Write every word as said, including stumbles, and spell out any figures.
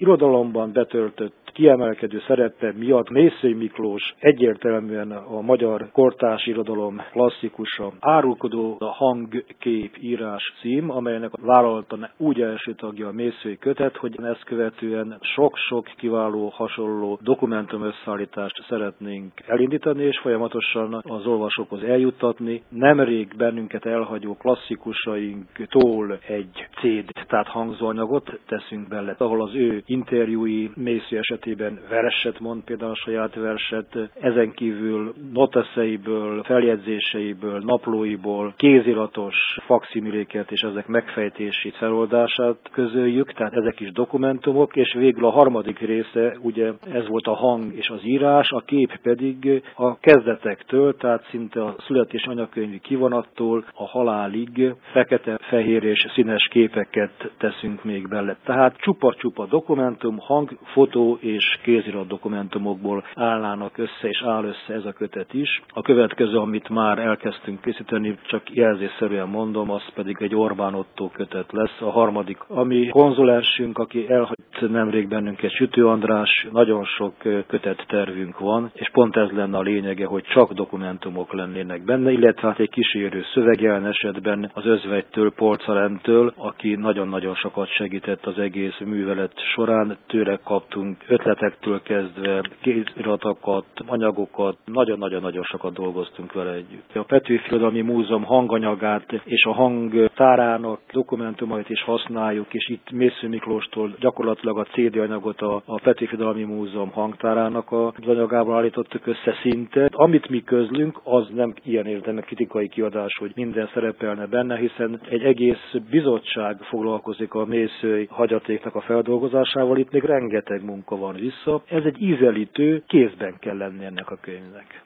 irodalomban betöltött kiemelkedő szerepe miatt Mészöly Miklós egyértelműen a magyar kortárs irodalom klasszikusa. Árulkodó a hangkép írás cím, amelynek vállalta úgy első tagja a Mészöly kötet, hogy ezt követően sok-sok kiváló hasonló dokumentum összeállítást szeretnénk elindítani, és folyamatosan az olvasókhoz eljuttatni. Nemrég bennünket elhagyó klasszikusainktól egy cé dé, tehát hangzóanyagot teszünk bele, ahol az ő interjúi, Mészöly esetében verset mond, például a saját verset, ezen kívül noteszeiből, feljegyzéseiből, naplóiból, kéziratos fakszimiléket és ezek megfejtését, feloldását közöljük, tehát ezek is dokumentumok, és végül a harmadik része, ugye ez volt a hang és az írás, a kép pedig a kezdetektől, tehát szinte a születés anyakönyvi kivonattól a halálig fekete, fehér és színes képeket teszünk még bele. Tehát csupa-csupa dokumentum, hang, fotó és kézirat dokumentumokból állnának össze, és áll össze ez a kötet is. A következő, amit már elkezdtünk készíteni, csak jelzésszerűen mondom, az pedig egy Orbán Ottó kötet lesz, a harmadik. Ami konzulensünk, aki elhagyott nemrég bennünket, Sütő András, nagyon sok kötet tervünk van, és pont ez lenne a lényege, hogy csak dokumentumok lennének benne, illetve hát egy kísérő szöveg jelen esetben az özvegytől, Porcelentől, aki nagyon-nagyon sokat segített az egész művelet során, tőle kaptunk ötletektől kezdve kéziratokat, anyagokat, nagyon-nagyon-nagyon sokat dolgoztunk vele együtt. A Petőfi Irodalmi Múzeum hanganyagát és a hangtárának dokumentumait is használjuk, és itt Mészöly Miklóstól gyakorlatilag a cé dé anyagot a, a Petőfi Irodalmi Múzeum hangtárának az anyagával állítottuk össze szinte. Amit mi közlünk, az nem ilyen értelme kritikai kiadás, hogy minden szerepelne benne, hiszen egy egész bizottság foglalkozik a Mészöly hagyatéknak a feldolgozásával, itt még rengeteg munka van vissza. Ez egy ízelítő, kézben kell lenni ennek a könyvnek.